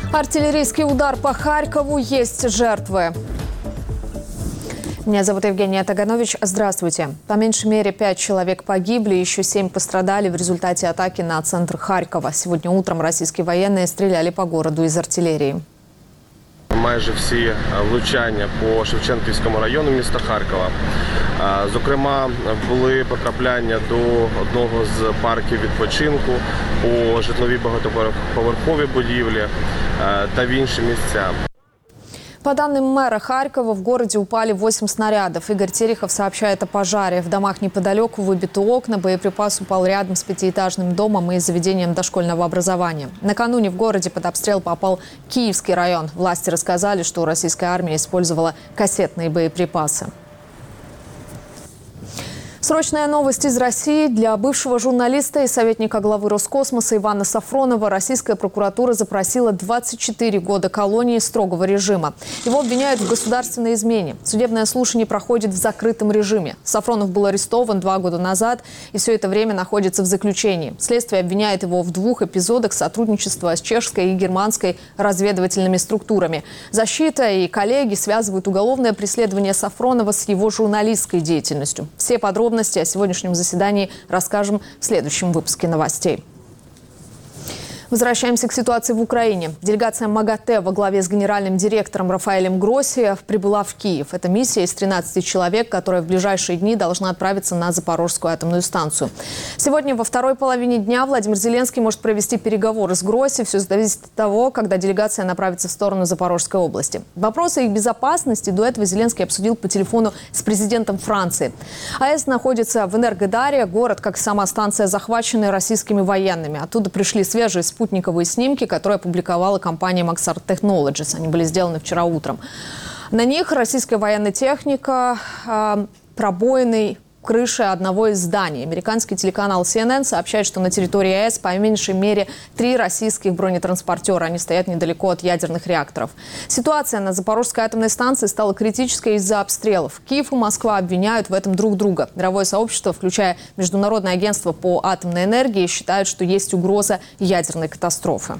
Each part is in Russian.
Артиллерийский удар по Харькову, есть жертвы. Меня зовут Евгения Таганович. Здравствуйте. По меньшей мере 5 человек погибли, еще 7 пострадали в результате атаки на центр Харькова. Сегодня утром российские военные стреляли по городу из артилерии. Майже всі влучання по Шевченківському району міста Харкова. Зокрема, були потрапляння до одного з парків відпочинку, у житлові багатоповерхові будівлі та в інші місця. По данным мэра Харькова, в городе упали 8 снарядов. Игорь Терехов сообщает о пожаре. В домах неподалеку выбиты окна, боеприпас упал рядом с пятиэтажным домом и заведением дошкольного образования. Накануне в городе под обстрел попал Киевский район. Власти рассказали, что российская армия использовала кассетные боеприпасы. Срочная новость из России. Для бывшего журналиста и советника главы Роскосмоса Ивана Сафронова российская прокуратура запросила 24 года колонии строгого режима. Его обвиняют в государственной измене. Судебное слушание проходит в закрытом режиме. Сафронов был арестован 2 года назад и все это время находится в заключении. Следствие обвиняет его в 2 эпизодах сотрудничества с чешской и германской разведывательными структурами. Защита и коллеги связывают уголовное преследование Сафронова с его журналистской деятельностью. Все подробности о сегодняшнем заседании расскажем в следующем выпуске новостей. Возвращаемся к ситуации в Украине. Делегация МАГАТЭ во главе с генеральным директором Рафаэлем Гросси прибыла в Киев. Это миссия из 13 человек, которая в ближайшие дни должна отправиться на Запорожскую атомную станцию. Сегодня во второй половине дня Владимир Зеленский может провести переговоры с Гросси. Все зависит от того, когда делегация направится в сторону Запорожской области. Вопросы их безопасности до этого Зеленский обсудил по телефону с президентом Франции. АЭС находится в Энергодаре. Город, как и сама станция, захвачены российскими военными. Оттуда пришли свежие спутниковые снимки, которые опубликовала компания Maxar Technologies. Они были сделаны вчера утром. На них российская военная техника, пробоины крыши одного из зданий. Американский телеканал CNN сообщает, что на территории АЭС по меньшей мере 3 российских бронетранспортера. Они стоят недалеко от ядерных реакторов. Ситуация на Запорожской атомной станции стала критической из-за обстрелов. Киев и Москва обвиняют в этом друг друга. Мировое сообщество, включая Международное агентство по атомной энергии, считают, что есть угроза ядерной катастрофы.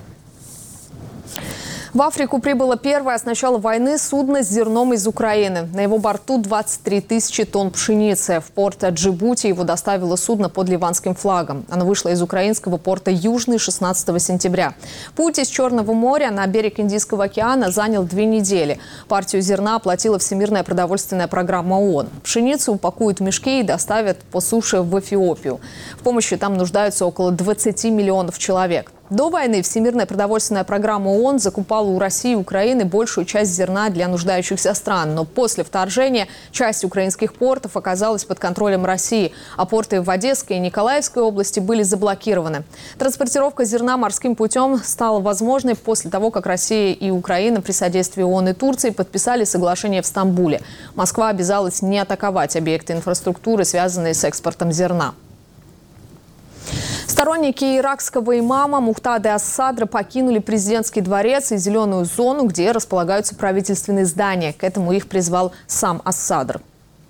В Африку прибыло первое с начала войны судно с зерном из Украины. На его борту 23 тысячи тонн пшеницы. В порт Джибути его доставило судно под ливанским флагом. Оно вышло из украинского порта Южный 16 сентября. Путь из Черного моря на берег Индийского океана занял 2 недели. Партию зерна оплатила Всемирная продовольственная программа ООН. Пшеницу упакуют в мешки и доставят по суше в Эфиопию. В помощи там нуждаются около 20 миллионов человек. До войны Всемирная продовольственная программа ООН закупала у России и Украины большую часть зерна для нуждающихся стран. Но после вторжения часть украинских портов оказалась под контролем России, а порты в Одесской и Николаевской области были заблокированы. Транспортировка зерна морским путем стала возможной после того, как Россия и Украина при содействии ООН и Турции подписали соглашение в Стамбуле. Москва обязалась не атаковать объекты инфраструктуры, связанные с экспортом зерна. Сторонники иракского имама Мухтады ас-Садра покинули президентский дворец и зеленую зону, где располагаются правительственные здания. К этому их призвал сам ас-Садр.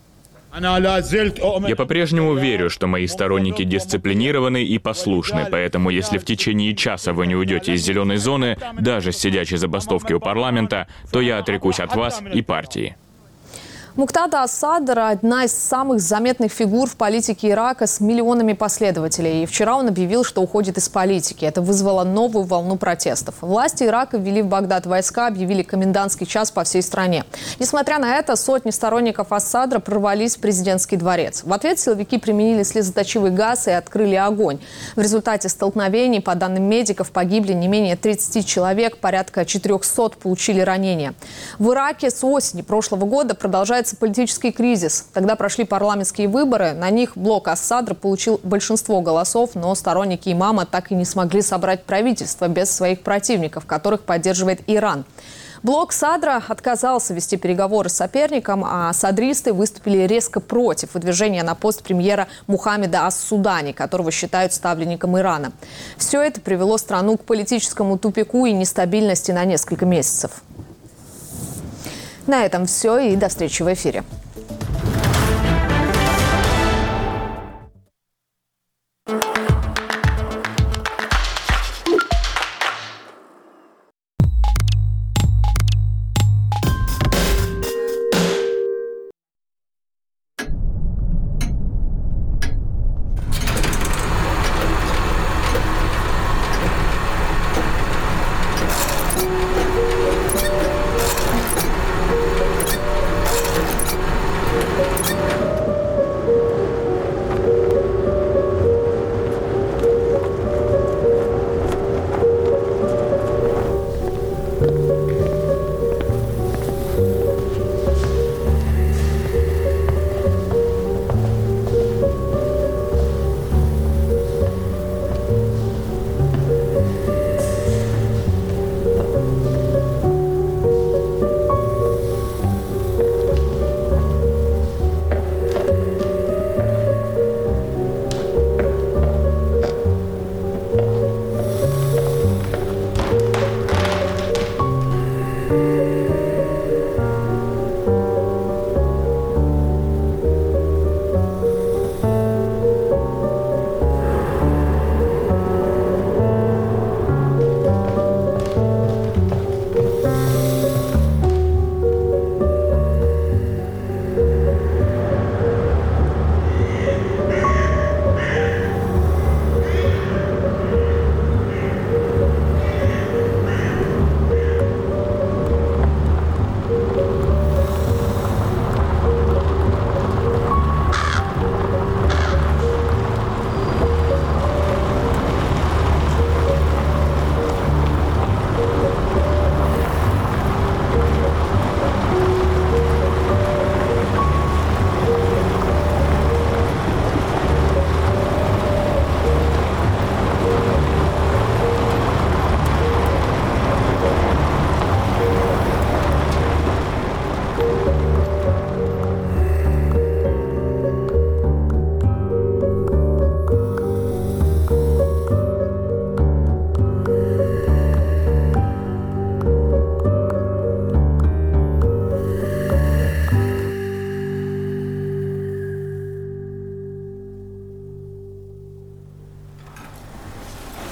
Я по-прежнему верю, что мои сторонники дисциплинированы и послушны, поэтому если в течение часа вы не уйдете из зеленой зоны, даже с сидячей забастовки у парламента, то я отрекусь от вас и партии. Мухтада ас-Садр – одна из самых заметных фигур в политике Ирака с миллионами последователей. И вчера он объявил, что уходит из политики. Это вызвало новую волну протестов. Власти Ирака ввели в Багдад войска, объявили комендантский час по всей стране. Несмотря на это, сотни сторонников ас-Садра прорвались в президентский дворец. В ответ силовики применили слезоточивый газ и открыли огонь. В результате столкновений, по данным медиков, погибли не менее 30 человек, порядка 400 получили ранения. В Ираке с осени прошлого года продолжается политический кризис. Тогда прошли парламентские выборы. На них блок ас-Садр получил большинство голосов, но сторонники имама так и не смогли собрать правительство без своих противников, которых поддерживает Иран. Блок Садра отказался вести переговоры с соперником, а садристы выступили резко против выдвижения на пост премьера Мухаммеда ас-Судани, которого считают ставленником Ирана. Все это привело страну к политическому тупику и нестабильности на несколько месяцев. На этом все, и до встречи в эфире.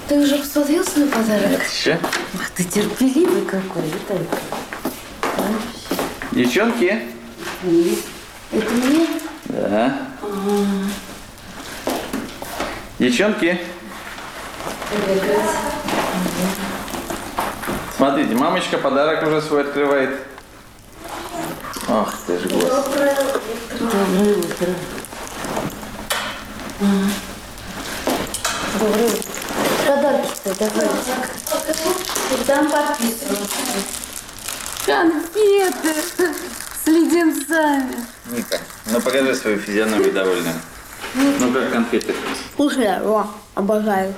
Ты уже посмотрел свой подарок? Еще? Ах, ты терпеливый какой, Виталик. Девчонки? Это мне? Да. Девчонки? Смотрите, мамочка подарок уже свой открывает. Ох, ты ж гость. Доброе утро. Доброе утро. Подарки-то давайте. Там подписано. Конфеты с леденцами. Ника, ну покажи свою физиономию довольную. Ну как конфеты? Вкусные, обожаю.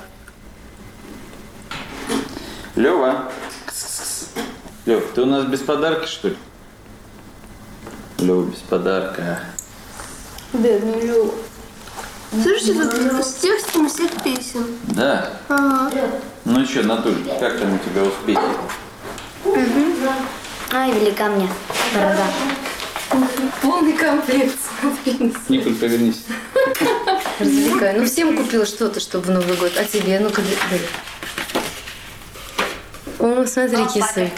Лёва. Лёв, ты у нас без подарка, что ли? Лёва, без подарка. Бедный Лёва. Слушайте, тут с текстом всех песен. Да? Ага. Ну что, Натуль, как там у тебя успехи? Ай, велика мне дорога. Полный комплект, смотри. Николь, повернись. Развлекаю. Ну, всем купила что-то, чтобы в Новый год. А тебе? Ну-ка, дай. О, смотри, кисонька.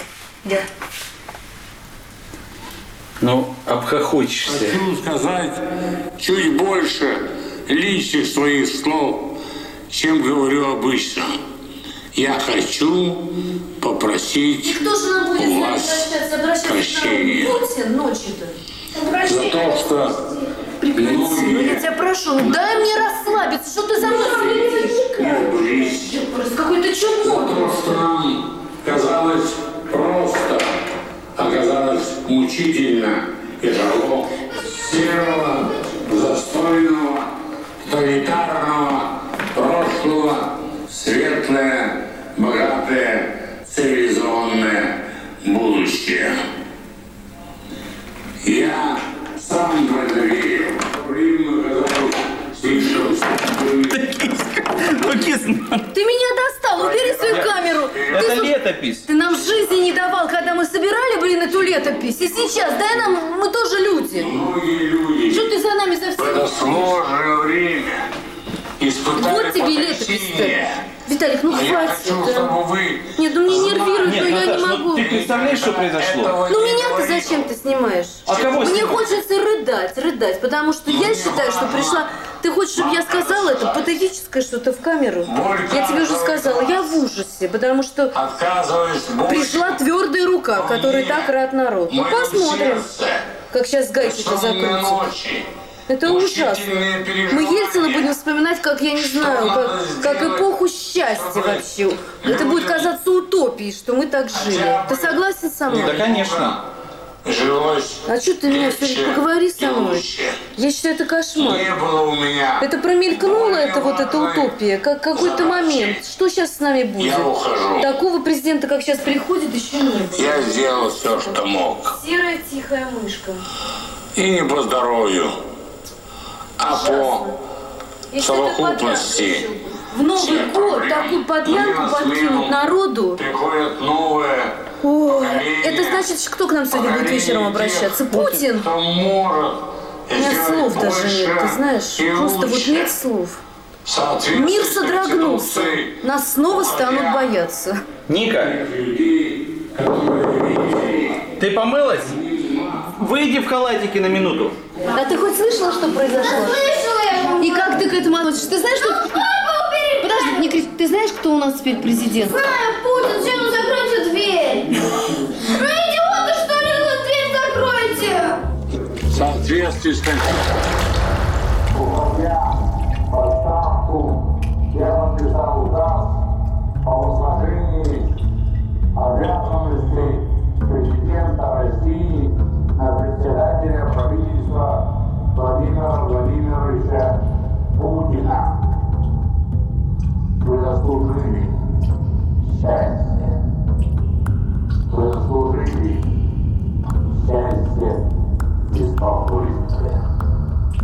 Ну, обхохочешься. Хочу сказать чуть больше личных своих слов, чем говорю обычно. Я хочу попросить у вас прощения за то, что Ну, я тебя прошу, ну дай мне расслабиться. Что ты за мной следишь? Какой-то чудной. то, что нам казалось просто, оказалось мучительно и тяжело. Серого, застойного, тоталитарного прошлого, светлое, богатое, цивилизованное будущее. Я сам в это верю. Время оказалось слишком спокойным. Ты меня достал, убери свою камеру. Это летопись. Ты нам жизни не давал, когда мы собирали, эту летопись. И сейчас, дай нам, мы тоже люди. Многие люди Что ты за нами в это совсем? сложное время испытали Вот тебе летопись-то. потрясение. Виталик, ну А я хватит. хочу, чтобы вы Нет, ну мне нервирует, но я не Наташ, могу. ну ты представляешь, что произошло? Ну меня-то зачем ты снимаешь? А кого Мне снимать? хочется рыдать, потому что я считаю, что пришла... Ты хочешь, чтобы я сказала это патетическое что-то в камеру? Я тебе уже сказала, я в ужасе, потому что отказываюсь пришла твердая рука, которой так рад народ. Ну посмотрим, как сейчас гайки-то закрутят. Это ужасно. Мы Ельцина будем вспоминать, как, я не знаю, как эпоху счастья вообще. Это будет казаться утопией, что мы так жили. Ты согласен со мной? Да, конечно. Жилось А что ты меня все время поговори со мной? Я считаю, это кошмар. не было у меня. Это промелькнуло, это вот эта утопия, как какой-то момент. Что сейчас с нами будет? Я ухожу. Такого президента, как сейчас приходит, еще не было. Я сделал все, что мог. Серая тихая мышка. И не по здоровью, а по Я считаю, это совокупности. в Новый год такую подлянку подкинуть народу. Приходят новые Ой, поколения. это значит, кто к нам сегодня будет вечером обращаться? Путин? Кто может У меня сделать слов даже больше нет, ты знаешь? и Просто вот лучше. нет слов. В соответствии Мир с содрогнулся. Конституцией Нас снова станут бояться. Ника, людей, которые видели. ты помылась? Выйди в халатике на минуту. А ты хоть слышала, что произошло? Слышала я. И как ты к этому относишься? Ты знаешь, что... Подожди, не кричи. Ты знаешь, кто у нас теперь президент? Знаю, Путин, все, ну закройте дверь. Ну идиоты, что ли, ну дверь закройте. В соответствии с я подписал указ о возложении обязанностей президента России на председателя правительства Владимира Владимировича Путина. Вы заслужили счастье. Вы заслужили счастье и спокойствие.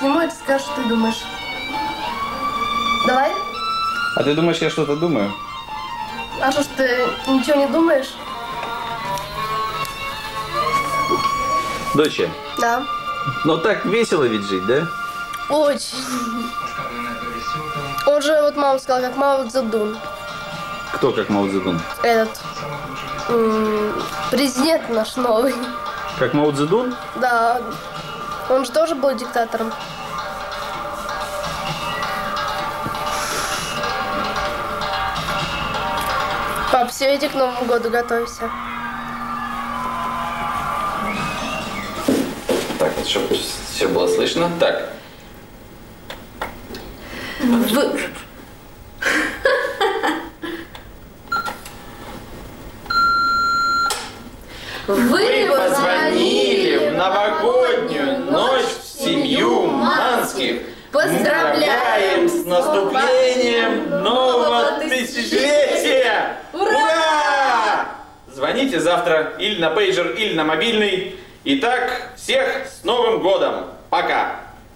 сниму, и ты скажешь, что ты думаешь. Давай? А ты думаешь, я что-то думаю? А что ж ты ничего не думаешь? Доча, Да. ну так весело ведь жить, да? Очень. Он же, вот мама сказала, как Мао Цзэдун. Кто как Мао Цзэдун? Этот президент наш новый. Как Мао Цзэдун? Да. Он же тоже был диктатором. Пап, все, иди к Новому году, готовься. Так, чтобы все было слышно. Так. Вы позвонили в новогоднюю ночь в семью Манских. Поздравляем с наступлением нового тысячелетия! Ура! Звоните завтра или на пейджер, или на мобильный. Итак, всех с Новым годом! Пока!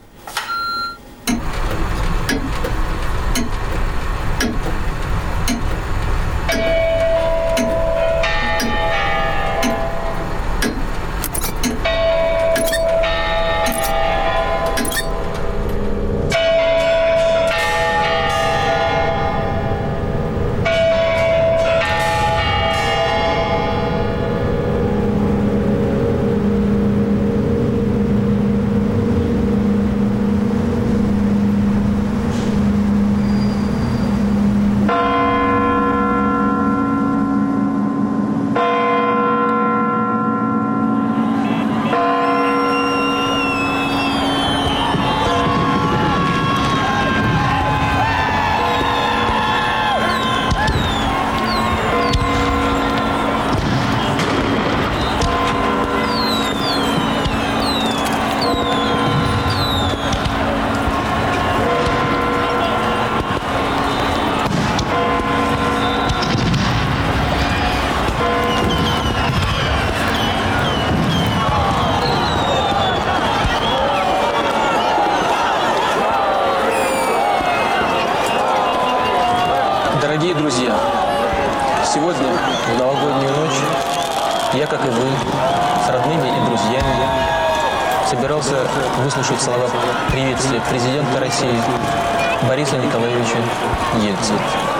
Дорогие друзья, сегодня, в новогоднюю ночь, я, как и вы, с родными и друзьями, собирался выслушать слова приветствия президента России Бориса Николаевича Ельцина.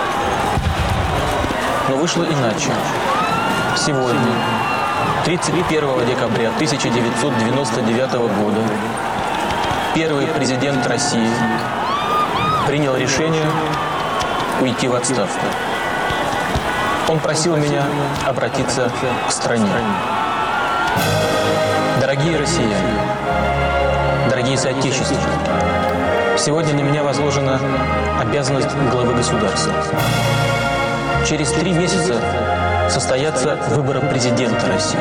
Но вышло иначе. Сегодня, 31 декабря 1999 года, первый президент России принял решение уйти в отставку. Он просил меня обратиться к стране. Дорогие россияне, дорогие соотечественники, сегодня на меня возложена обязанность главы государства. Через 3 месяца состоятся выборы президента России.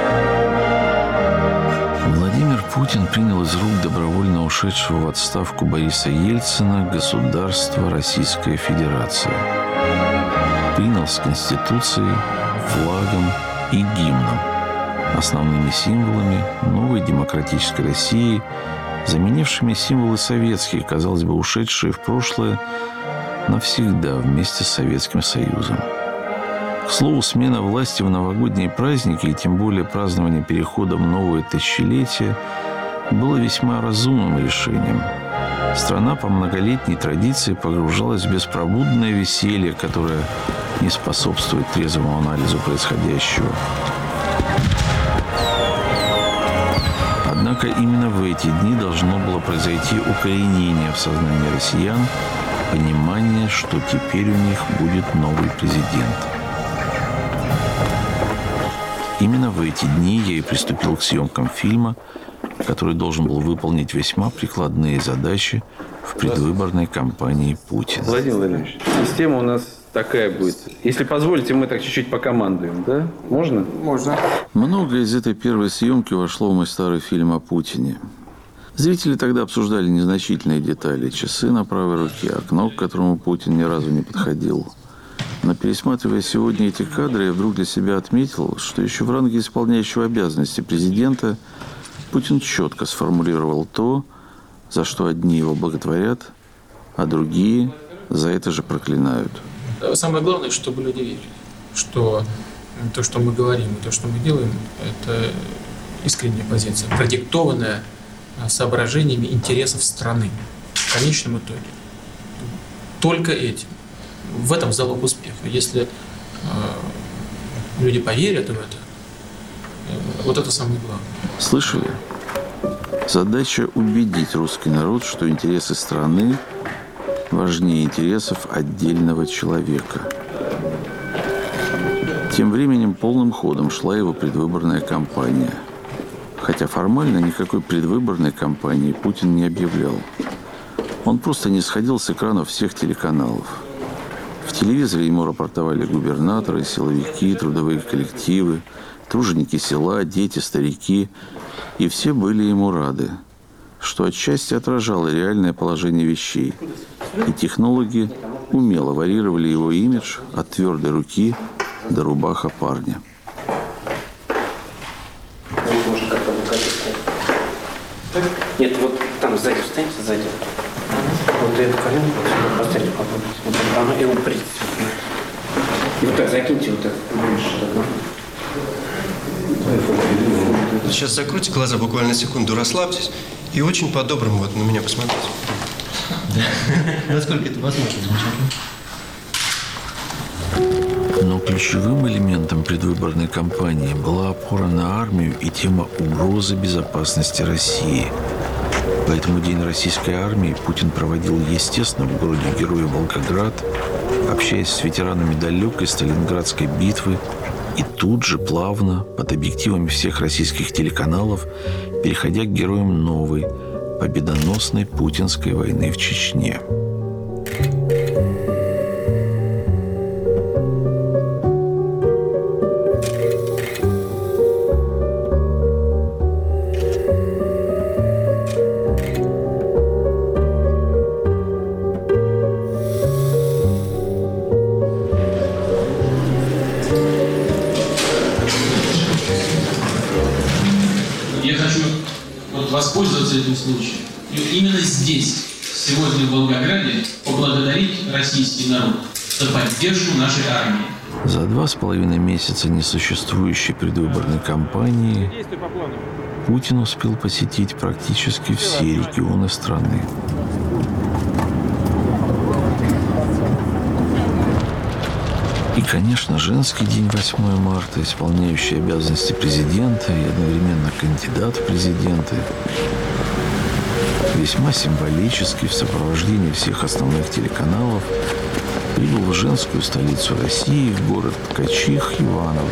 Владимир Путин принял из рук добровольно ушедшего в отставку Бориса Ельцина государство Российская Федерация. Принял с Конституцией, флагом и гимном, основными символами новой демократической России, заменившими символы советские, казалось бы, ушедшие в прошлое навсегда вместе с Советским Союзом. К слову, смена власти в новогодние праздники и тем более празднование перехода в новое тысячелетие было весьма разумным решением. Страна по многолетней традиции погружалась в беспробудное веселье, которое не способствует трезвому анализу происходящего. Однако именно в эти дни должно было произойти укоренение в сознании россиян, понимание, что теперь у них будет новый президент. Именно в эти дни я и приступил к съемкам фильма, который должен был выполнить весьма прикладные задачи в предвыборной кампании Путина. Владимир Владимирович, система у нас такая будет. Если позволите, мы так чуть-чуть покомандуем, да? Можно? Можно. Многое из этой первой съемки вошло в мой старый фильм о Путине. Зрители тогда обсуждали незначительные детали. Часы на правой руке, окно, к которому Путин ни разу не подходил. Но пересматривая сегодня эти кадры, я вдруг для себя отметил, что еще в ранге исполняющего обязанности президента Путин четко сформулировал то, за что одни его боготворят, а другие за это же проклинают. Самое главное, чтобы люди верили, что то, что мы говорим и то, что мы делаем, это искренняя позиция, продиктованная соображениями интересов страны. В конечном итоге. Только этим. В этом залог успеха. Если люди поверят в это, вот это самое главное. Слышали? Задача убедить русский народ, что интересы страны важнее интересов отдельного человека. Тем временем полным ходом шла его предвыборная кампания. Хотя формально никакой предвыборной кампании Путин не объявлял. Он просто не сходил с экранов всех телеканалов. В телевизоре ему рапортовали губернаторы, силовики, трудовые коллективы, труженики села, дети, старики. И все были ему рады, что отчасти отражало реальное положение вещей. И технологи умело варьировали его имидж от твердой руки до рубаха парня. Нет, вот там сзади встаньте, сзади. Вот эту коленку поставьте, попробуйте. Вот оно и уприте. И вот так закиньте вот так. Сейчас закройте глаза, буквально секунду, расслабьтесь и очень по-доброму вот на меня посмотрите. Насколько это возможно, замечательно. Но ключевым элементом предвыборной кампании была опора на армию и тема угрозы безопасности России. Поэтому День российской армии Путин проводил, естественно, в городе-герое Волгоград, общаясь с ветеранами далекой Сталинградской битвы, и тут же плавно, под объективами всех российских телеканалов, переходя к героям новой, победоносной путинской войны в Чечне. Воспользоваться этим случаем. И именно здесь, сегодня в Волгограде, поблагодарить российский народ за поддержку нашей армии. За 2,5 месяца несуществующей предвыборной кампании Путин успел посетить практически все регионы страны. И, конечно, женский день 8 марта, исполняющий обязанности президента и одновременно кандидат в президенты, весьма символически в сопровождении всех основных телеканалов прибыл в женскую столицу России, в город Ткачих, Иваново.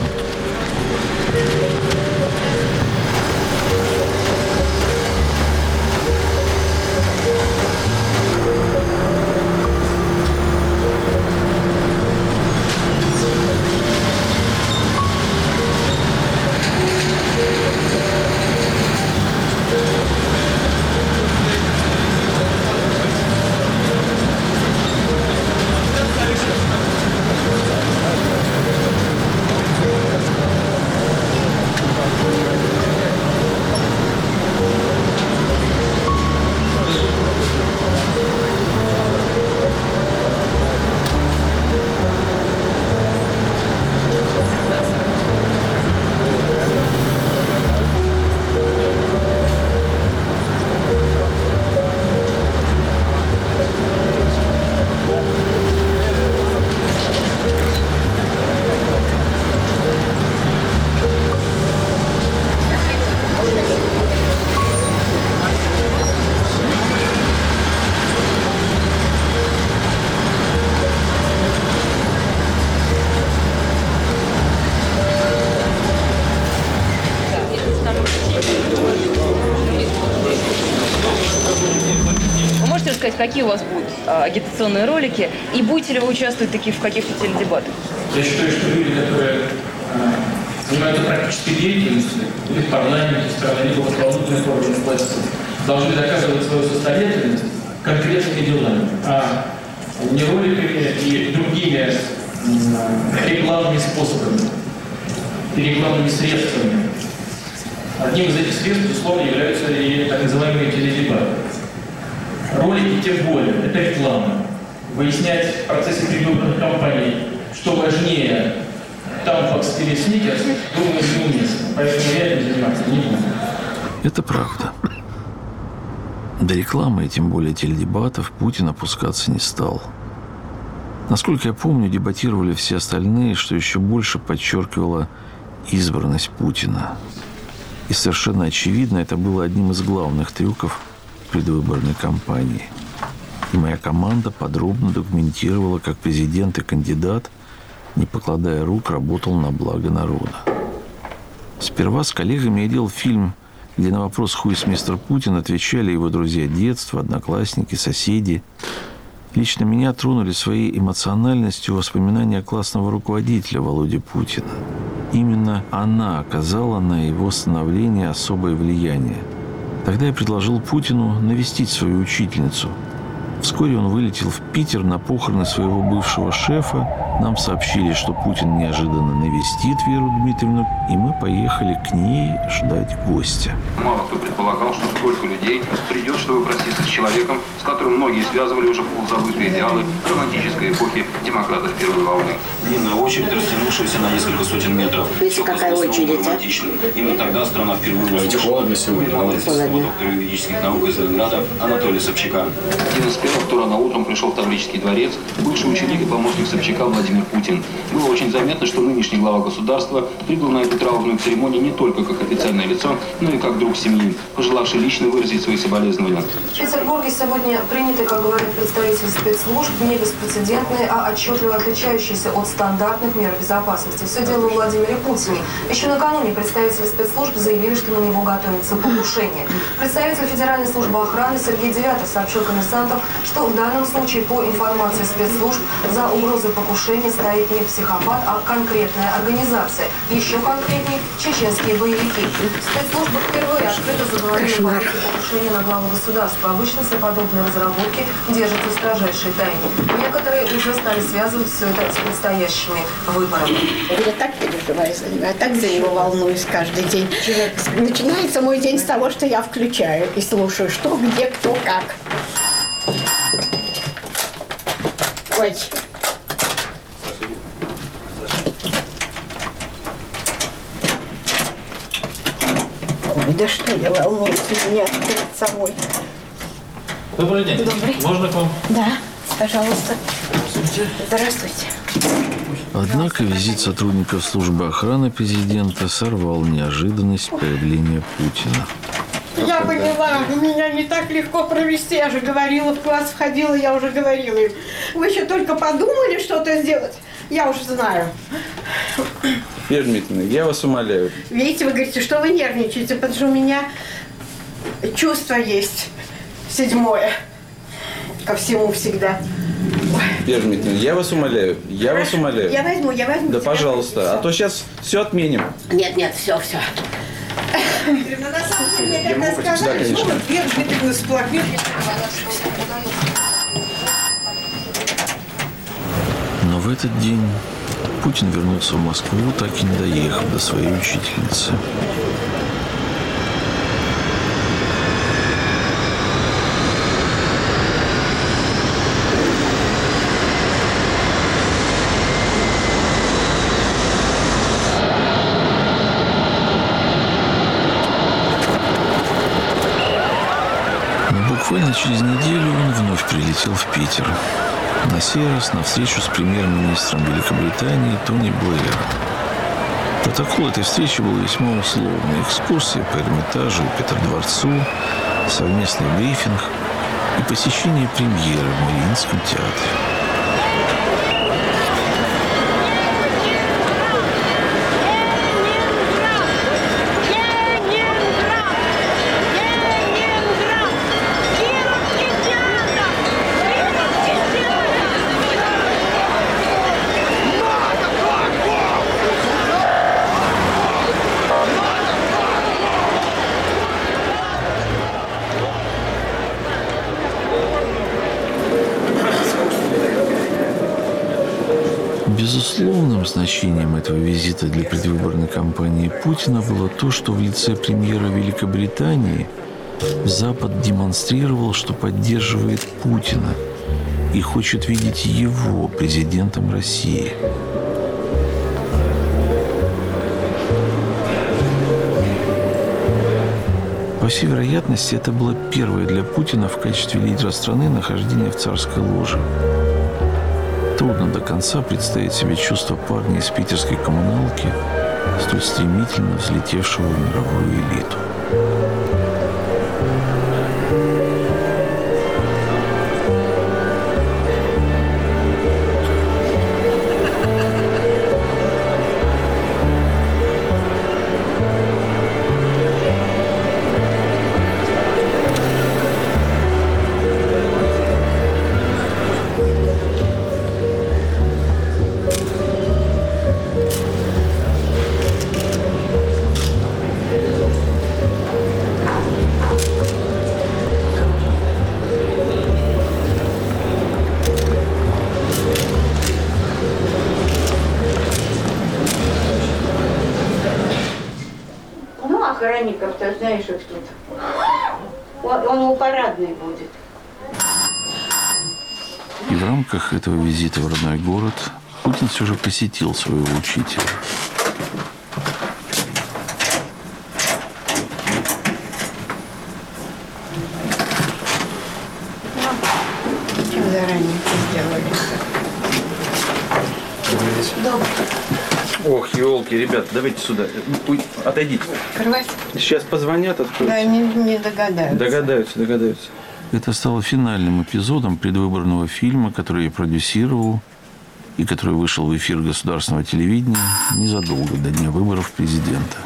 Какие у вас будут агитационные ролики? И будете ли вы участвовать в каких-то теледебатах? Я считаю, что люди, которые занимаются практической деятельностью, или в парламенте страны, либо в исполнительных органах власти, должны доказывать свою состоятельность конкретными делами, а не роликами и другими рекламными способами и рекламными средствами. Одним из этих средств, безусловно, являются и так называемые теледебаты. Ролики тем более. Это реклама. Выяснять в процессе предвыборных кампаний, что важнее, Tampax или Сникерс, думаю, неуместно. Поэтому я этим заниматься не буду. Это правда. До рекламы и тем более теледебатов Путин опускаться не стал. Насколько я помню, дебатировали все остальные, что еще больше подчеркивало избранность Путина. И совершенно очевидно, это было одним из главных трюков предвыборной кампании. И моя команда подробно документировала, как президент и кандидат, не покладая рук, работал на благо народа. Сперва с коллегами я делал фильм, где на вопрос «Who is Mr. Putin» отвечали его друзья детства, одноклассники, соседи. Лично меня тронули своей эмоциональностью воспоминания классного руководителя Володи Путина. Именно она оказала на его становление особое влияние. Тогда я предложил Путину навестить свою учительницу. Вскоре он вылетел в Питер на похороны своего бывшего шефа. Нам сообщили, что Путин неожиданно навестит Веру Дмитриевну, и мы поехали к ней ждать гостя. Мало кто предполагал, что столько людей придет, чтобы проститься с человеком, с которым многие связывали уже полузабытые идеалы романтической эпохи демократов первой волны. Длинная очередь, растянувшаяся на несколько сотен метров. Видите, какая очередь, Именно тогда страна впервые увидела холодно сегодня. Доктор юридических наук из Ленинграда Анатолий Собчака. Один из первых, кто рано утром пришел в Таврический дворец, бывший ученик и помощник Собчака Владимир Путин. Было очень заметно, что нынешний глава государства прибыл на эту траурную церемонию не только как официальное лицо, но и как друг семьи, пожелавший лично выразить свои соболезнования. В Петербурге сегодня приняты, как говорят представители спецслужб, не беспрецедентные, а отчетливо отличающиеся от стандартных мер безопасности. Все дело в Владимире Путине. Еще накануне представители спецслужб заявили, что на него готовится покушение. Представитель Федеральной службы охраны Сергей Девятов сообщил коммерсантам, что в данном случае, по информации спецслужб, за угрозой покушения стоит не психопат, а конкретная организация. Еще конкретнее – чеченские боевики. Спецслужбы впервые открыто заговорили о попытке покушения на главу государства. Обычно все подобные разработки держатся в строжайшей тайне. Некоторые уже стали связывать все это с предстоящими выборами. Я так переживаю за него, я так за него волнуюсь каждый день. Начинается мой день с того, что я включаю и слушаю, что, где, кто, как. Ой. Ой, да что я волнуюсь, меня открыть самой. Добрый день. Добрый. Можно к вам? Да, пожалуйста. Здравствуйте. Однако визит сотрудников службы охраны президента сорвал неожиданность появления Путина. Я поняла, меня не так легко провести. Я же говорила, в класс входила, я уже говорила им. Вы еще только подумали что-то сделать? Я уже знаю. Вера Дмитриевна, я вас умоляю. Видите, вы говорите, что вы нервничаете, потому что у меня чувство есть седьмое ко всему всегда. Вера Дмитриевна, я вас умоляю. Вас умоляю. Я возьму. Да, пожалуйста. А то сейчас все отменим. Нет, все. На самом деле, я могу сказать, да, конечно. Вера Дмитриевна сплакнет. Но в этот день Путин вернулся в Москву, так и не доехав до своей учительницы. Буквально через неделю он вновь прилетел в Питер. На сей раз на встречу с премьер-министром Великобритании Тони Блэером. Протокол этой встречи был весьма условный. Экскурсия по Эрмитажу и Петродворцу, совместный брифинг и посещение премьеры в Мариинском театре. Безусловным значением этого визита для предвыборной кампании Путина было то, что в лице премьера Великобритании Запад демонстрировал, что поддерживает Путина и хочет видеть его президентом России. По всей вероятности, это было первое для Путина в качестве лидера страны нахождение в царской ложе. Трудно до конца представить себе чувство парня из питерской коммуналки, столь стремительно взлетевшего в мировую элиту. Охранников-то знаешь, их тут. Он у парадной будет. И в рамках этого визита в родной город Путин все же посетил своего учителя. Чем заранее сделали? Добрый. Ох, елки, ребят, давайте сюда. Отойдите. Открывать? Сейчас позвонят, откроют. Да, не догадаются. Догадаются. Это стало финальным эпизодом предвыборного фильма, который я продюсировал и который вышел в эфир государственного телевидения незадолго до дня выборов президента.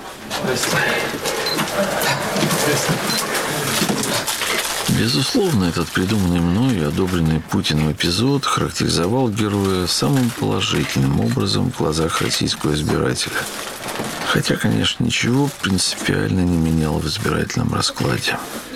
Безусловно, этот придуманный мной и одобренный Путиным эпизод характеризовал героя самым положительным образом в глазах российского избирателя. Хотя, конечно, ничего принципиально не меняло в избирательном раскладе.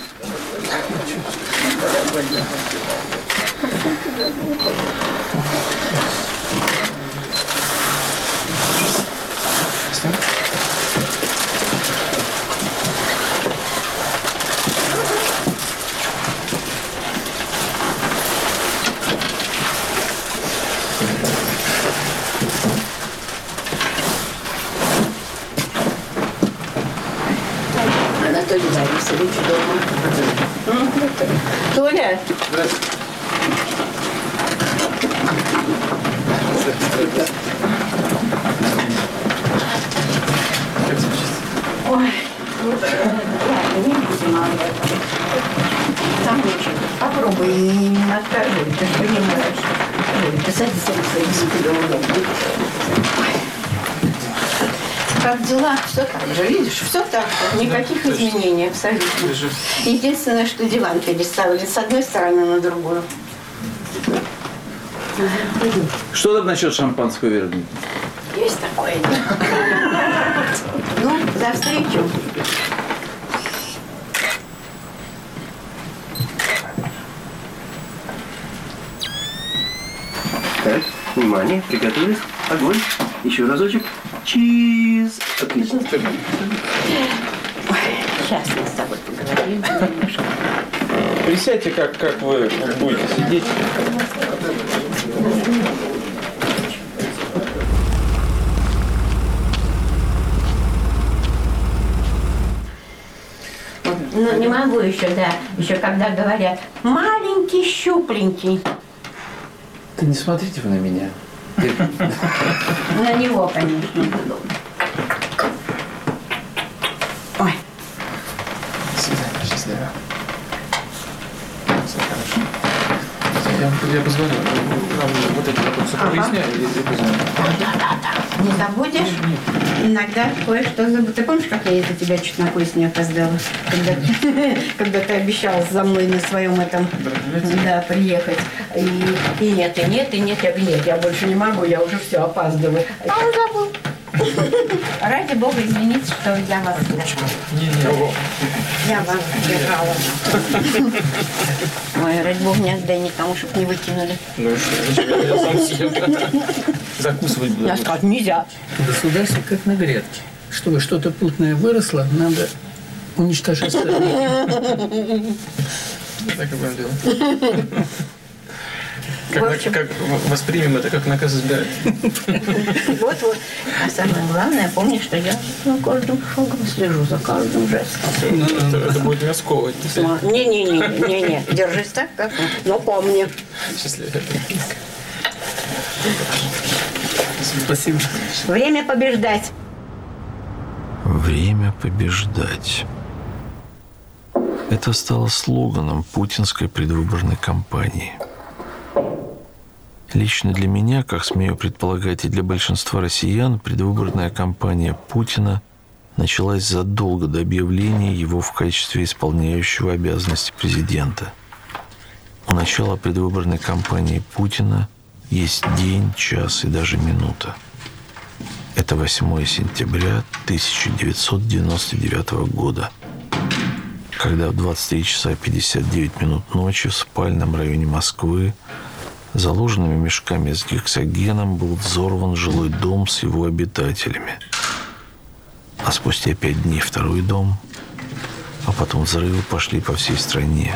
Анатолий Борисович дома. Толя. Ой, ладно, не будем об этом. Там ничего. Попробуй, не откажи, ты же понимаешь. Ты садись своим как дела? Все так же, видишь, все так же. Никаких изменений абсолютно. Единственное, что диван переставили с одной стороны на другую. Что там насчет шампанского вернуть? Есть такое. Ну, за встречу. Так, внимание, приготовились. Огонь. Еще разочек. Чиз. Отлично. Ой, сейчас мы с тобой поговорим немножко. Присядьте, как вы будете сидеть. Ну, не могу еще, да. Еще когда говорят, маленький, щупленький. Да не смотрите вы на меня. На него, конечно. Ой. Счастливо. Все хорошо. Я позвоню. Нам вот эти вопросы проясняю и позвоню. Да. Не забудешь? Иногда кое-что забудешь. Ты помнишь, как я из-за тебя чуть на поезд не опоздала? Когда ты обещал за мной на своем этом приехать. И нет. Я говорю, нет, я больше не могу, я уже все опаздываю. А он забыл. Ради бога, извините, что я вас держала. Я вас держала. Ой, ради бога, не отдай никому, чтобы не выкинули. Ну что, я сам съем. Закусывать буду. Я сказала, нельзя. Государство как на грядке. Чтобы что-то путное выросло, надо Уничтожать сторонники. Так и будем делать. Как воспримем это, как наказ избирателя. Вот. А самое главное, помни, что я на каждом шагом слежу за каждым жестом. Это будет меня сковывать. Не. Держись так, как... Но помни. Счастливо. Спасибо. Время побеждать. Время побеждать. Это стало слоганом путинской предвыборной кампании. Лично для меня, как смею предполагать, и для большинства россиян, предвыборная кампания Путина началась задолго до объявления его в качестве исполняющего обязанности президента. У начала предвыборной кампании Путина есть день, час и даже минута. Это 8 сентября 1999 года, когда в 23 часа 59 минут ночи в спальном районе Москвы заложенными мешками с гексогеном был взорван жилой дом с его обитателями. А спустя 5 дней второй дом, а потом взрывы пошли по всей стране.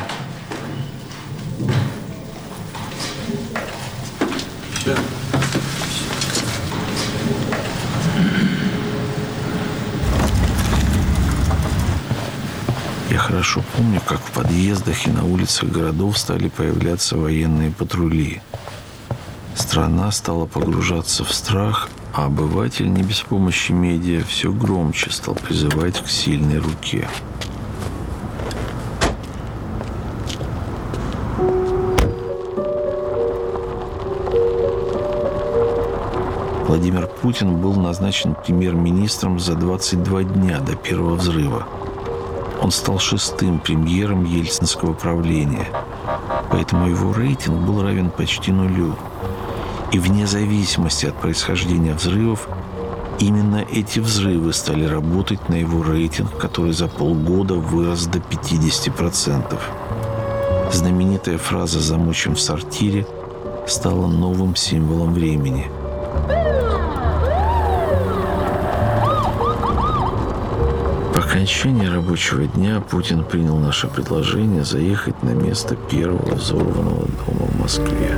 Я хорошо помню, как в подъездах и на улицах городов стали появляться военные патрули. Страна стала погружаться в страх, а обыватель не без помощи медиа все громче стал призывать к сильной руке. Владимир Путин был назначен премьер-министром за 22 дня до первого взрыва. Он стал 6-м премьером ельцинского правления, поэтому его рейтинг был равен почти нулю. И вне зависимости от происхождения взрывов, именно эти взрывы стали работать на его рейтинг, который за полгода вырос до 50%. Знаменитая фраза «замочим в сортире» стала новым символом времени. По окончании рабочего дня Путин принял наше предложение заехать на место первого взорванного дома в Москве.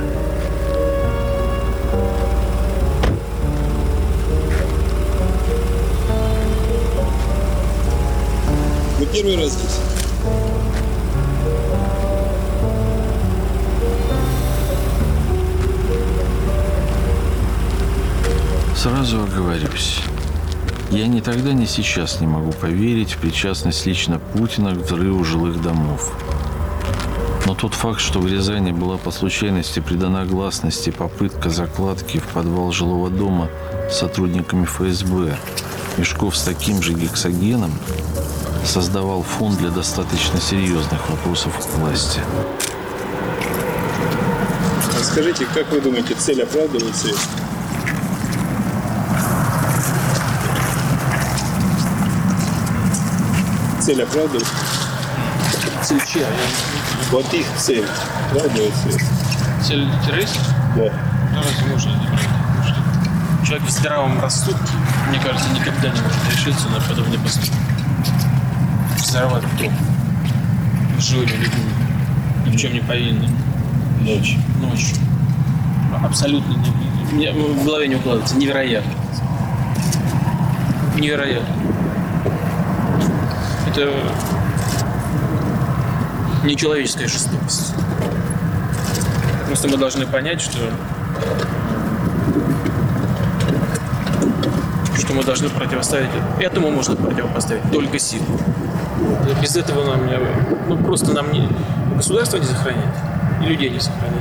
Вы первый раз здесь? Сразу оговорюсь. Я ни тогда, ни сейчас не могу поверить в причастность лично Путина к взрыву жилых домов. Но тот факт, что в Рязани была по случайности придана гласности попытка закладки в подвал жилого дома сотрудниками ФСБ мешков с таким же гексогеном, создавал фон для достаточно серьезных вопросов к власти. Скажите, как вы думаете, цель оправдывает средства? Цель оправдывает? Цель чья? Вот их цель оправдывает средства. Цель террористов? Да. Ну, разве можно это брать? Потому что человек в здравом рассудке, мне кажется, никогда не может решиться на подобный поступок. Взорвать дом с живыми людьми, ни в чем не повинным. Ночью. Абсолютно не. У меня в голове не укладывается. Невероятно. Невероятно. Это нечеловеческая жестокость. Просто мы должны понять, что мы должны противоставить. Этому можно противопоставить только силу. Без этого просто нам государство не сохранит, и людей не сохранит.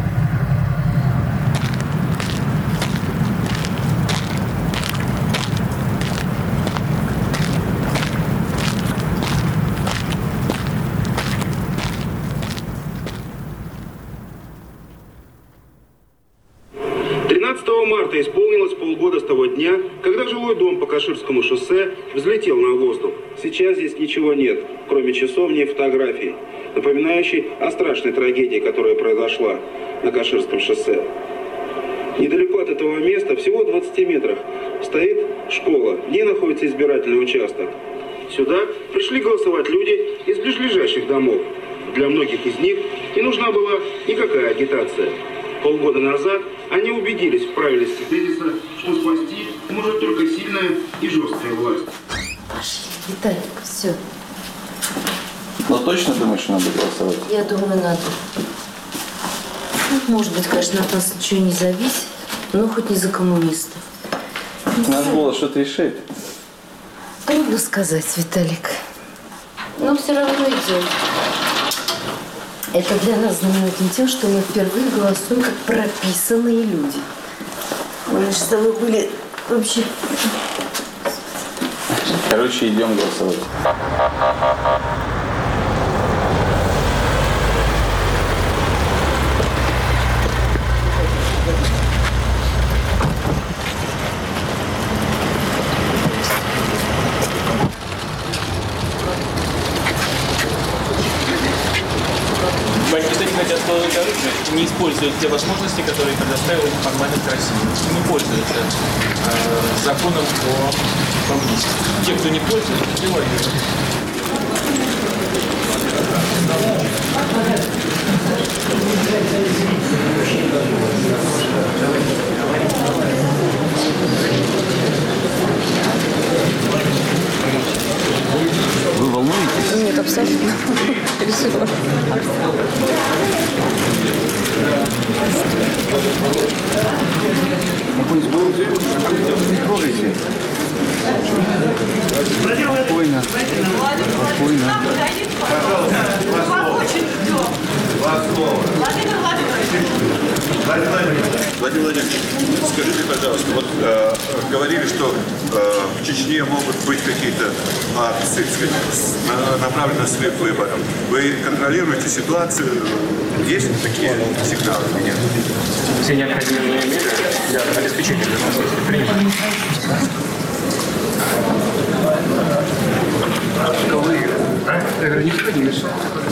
Марта исполнилось полгода с того дня, когда жилой дом по Каширскому шоссе взлетел на воздух. Сейчас здесь ничего нет, кроме часовни и фотографий, напоминающей о страшной трагедии, которая произошла на Каширском шоссе. Недалеко от этого места, всего в 20 метрах, стоит школа. В ней находится избирательный участок. Сюда пришли голосовать люди из ближайших домов. Для многих из них не нужна была никакая агитация. Полгода назад они убедились в правильности тезиса, что спасти может только сильная и жесткая власть. Пошли, Виталик, все. Но точно думаешь, что надо голосовать? Я думаю, надо. Ну, может быть, конечно, от нас ничего не зависит, но хоть не за коммунистов. Наш голос что-то решит. Трудно сказать, Виталик. Но все равно идем. Это для нас знаменательно тем, что мы впервые голосуем как прописанные люди. Мы же с тобой были вообще... Короче, идем голосовать. Если они хотят положить оружие, не используют те возможности, которые предоставил парламент России. Не пользуются законом о коммунизме. Те, кто не пользуется, те воюют. Вы волнуетесь? Нет, абсолютно. Переживаю. Не трогайте. Спокойно. Спокойно. Владимир Владимирович, скажите, пожалуйста, вот говорили, что в Чечне могут быть какие-то акции, направленные на срыв выборов. Вы контролируете ситуацию? Есть такие сигналы или нет? Все необходимые меры для обеспечения безопасности принимаем. Я говорю, никто не мешает.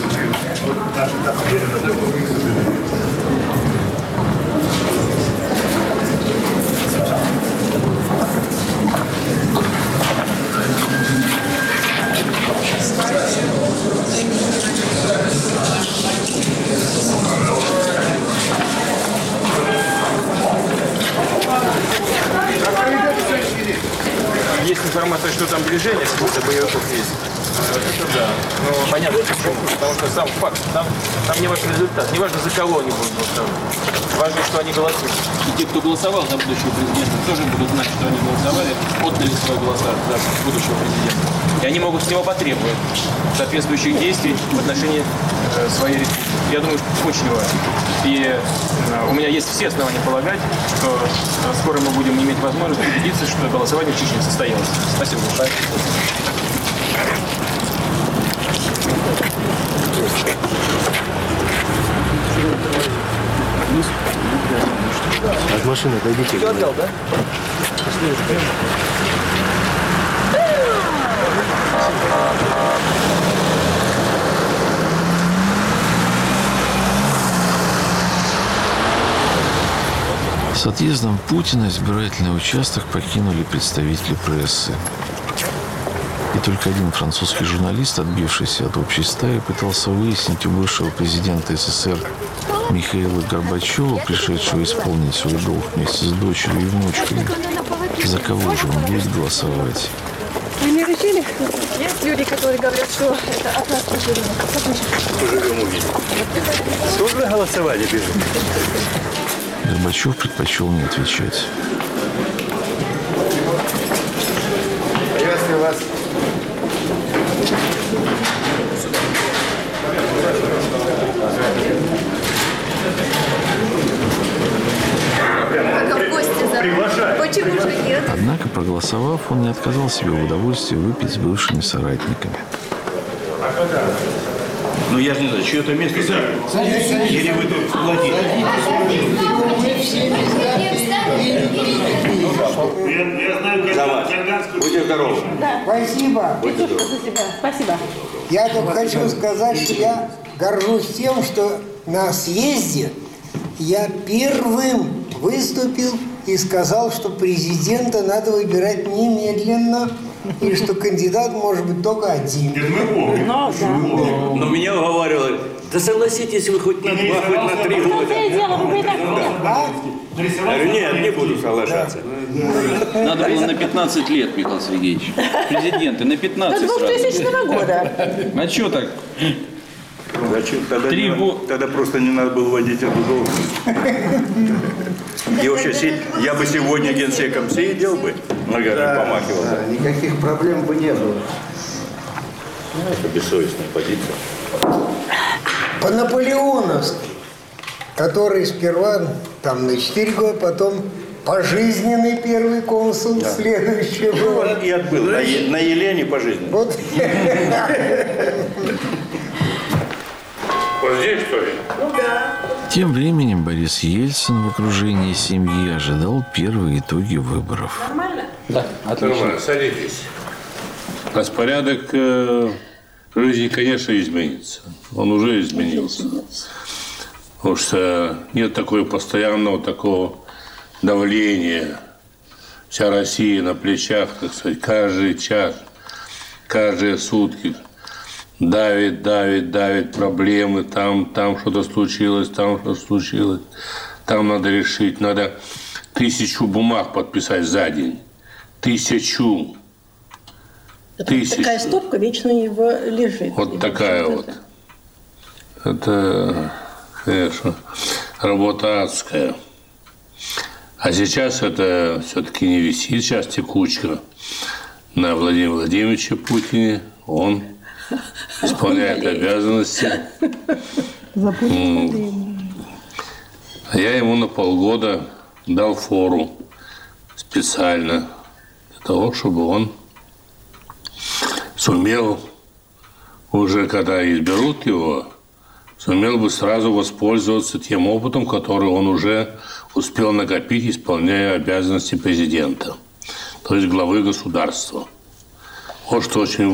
Есть информация, что там движение с боевиков есть. Это да. Ну, понятно почему. Потому что сам факт. Там не важен результат. Не важно, за кого они будут голосовать. Важно, что они голосуют. И те, кто голосовал за будущего президента, тоже будут знать, что они голосовали, отдали свои голоса за будущего президента. И они могут с него потребовать соответствующих действий в отношении своей республики. Я думаю, что очень важно. И у меня есть все основания полагать, что скоро мы будем иметь возможность убедиться, что голосование в Чечне состоялось. Спасибо большое. От машины отойдите. Все отдал, да? С отъездом Путина избирательный участок покинули представители прессы. И только один французский журналист, отбившийся от общей стаи, пытался выяснить у бывшего президента СССР Михаила Горбачева, пришедшего исполнить свой долг вместе с дочерью и внучкой, за кого же он будет голосовать. Вы не решили? Есть люди, которые говорят, что это от нас поживем. Поживем, увидим. Тоже голосовали без них? Горбачев предпочел не отвечать. Приветствую вас. Как в гости зовут. Почему же нет? Однако, проголосовав, он не отказал себе в удовольствии выпить с бывшими соратниками. Ну я же не знаю, чье-то место занято. Или вы тут владеете? Я знаю, где Джанганский. Будьте здоровы. Спасибо. Будьте здоровы. Спасибо. Я только хочу сказать, что я горжусь тем, что на съезде я первым выступил и сказал, что президента надо выбирать немедленно, и что кандидат может быть только один. Но меня уговаривали, да согласитесь вы хоть на 2, хоть на 3 года. Я говорю, нет, не буду соглашаться. Надо было на 15 лет, Михаил Сергеевич. Президенты на 15 До 2000 года. А что так? Зачем? Тогда просто не надо было вводить эту должность. И вообще, я бы сегодня генсеком сидел бы, ногами помахивал. Да, никаких проблем бы не было. Это бессовестная позиция. По-наполеоновски, который сперва там на 4 года, потом пожизненный первый консул, следующий был. И отбыл. На Елене пожизненно. Вот. Вот здесь, что ли? Тем временем Борис Ельцин в окружении семьи ожидал первые итоги выборов. Нормально? Да, отлично. Садитесь. Распорядок жизни, конечно, изменится. Он уже изменился. Потому что нет такого постоянного такого давления. Вся Россия на плечах, так сказать, каждый час, каждые сутки. Давит проблемы, там что-то случилось, там что-то случилось, там надо решить, надо 1000 бумаг подписать за день. 1000. Такая стопка вечно его лежит. Вот такая вот. Это, конечно, работа адская. А сейчас это все-таки не висит, сейчас текучка на Владимире Владимировиче Путине. Он исполняет обязанности. А я ему на полгода дал фору специально для того, чтобы он сумел, уже когда изберут его, сумел бы сразу воспользоваться тем опытом, который он уже успел накопить, исполняя обязанности президента, то есть главы государства. Вот что очень